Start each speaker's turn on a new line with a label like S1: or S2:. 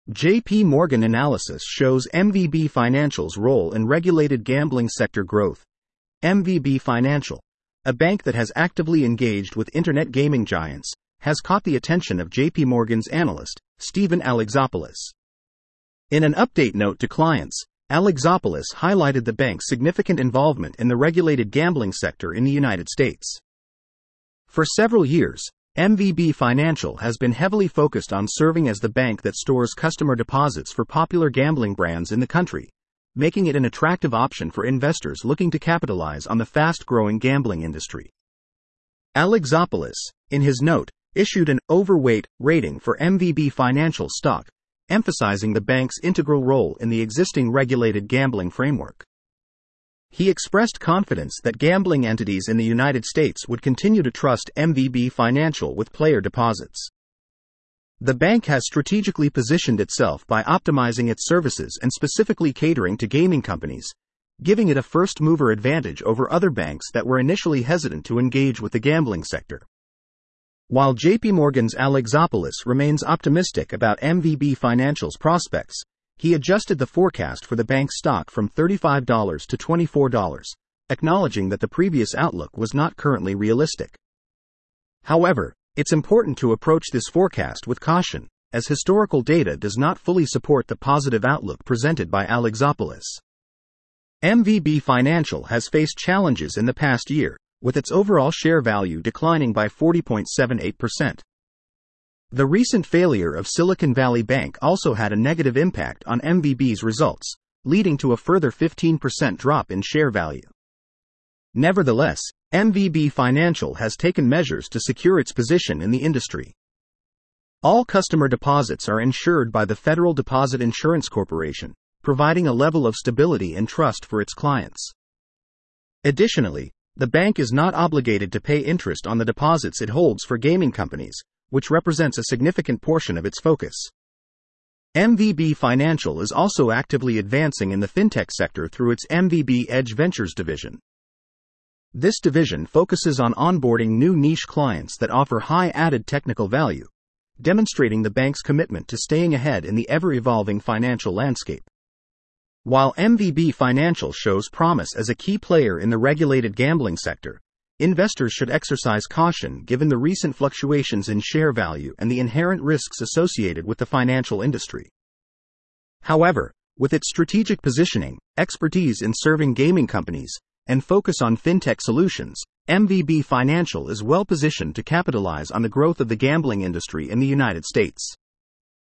S1: J.P. Morgan analysis shows MVB Financial's role in regulated gambling sector growth. MVB Financial, a bank that has actively engaged with internet gaming giants, has caught the attention of J.P. Morgan's analyst, Steven Alexopoulos. In an update note to clients, Alexopoulos highlighted the bank's significant involvement in the regulated gambling sector in the United States. For several years, MVB Financial has been heavily focused on serving as the bank that stores customer deposits for popular gambling brands in the country, making it an attractive option for investors looking to capitalize on the fast-growing gambling industry. Alexopoulos, in his note, issued an overweight rating for MVB Financial stock, emphasizing the bank's integral role in the existing regulated gambling framework. He expressed confidence that gambling entities in the United States would continue to trust MVB Financial with player deposits. The bank has strategically positioned itself by optimizing its services and specifically catering to gaming companies, giving it a first-mover advantage over other banks that were initially hesitant to engage with the gambling sector. While J.P. Morgan's Alexopoulos remains optimistic about MVB Financial's prospects, he adjusted the forecast for the bank's stock from $35 to $24, acknowledging that the previous outlook was not currently realistic. However, it's important to approach this forecast with caution, as historical data does not fully support the positive outlook presented by Alexopoulos. MVB Financial has faced challenges in the past year, with its overall share value declining by 40.78%. The recent failure of Silicon Valley Bank also had a negative impact on MVB's results, leading to a further 15% drop in share value. Nevertheless, MVB Financial has taken measures to secure its position in the industry. All customer deposits are insured by the Federal Deposit Insurance Corporation, providing a level of stability and trust for its clients. Additionally, the bank is not obligated to pay interest on the deposits it holds for gaming companies, which represents a significant portion of its focus. MVB Financial is also actively advancing in the fintech sector through its MVB Edge Ventures division. This division focuses on onboarding new niche clients that offer high added technical value, demonstrating the bank's commitment to staying ahead in the ever-evolving financial landscape. While MVB Financial shows promise as a key player in the regulated gambling sector, investors should exercise caution given the recent fluctuations in share value and the inherent risks associated with the financial industry. However, with its strategic positioning, expertise in serving gaming companies, and focus on fintech solutions, MVB Financial is well positioned to capitalize on the growth of the gambling industry in the United States.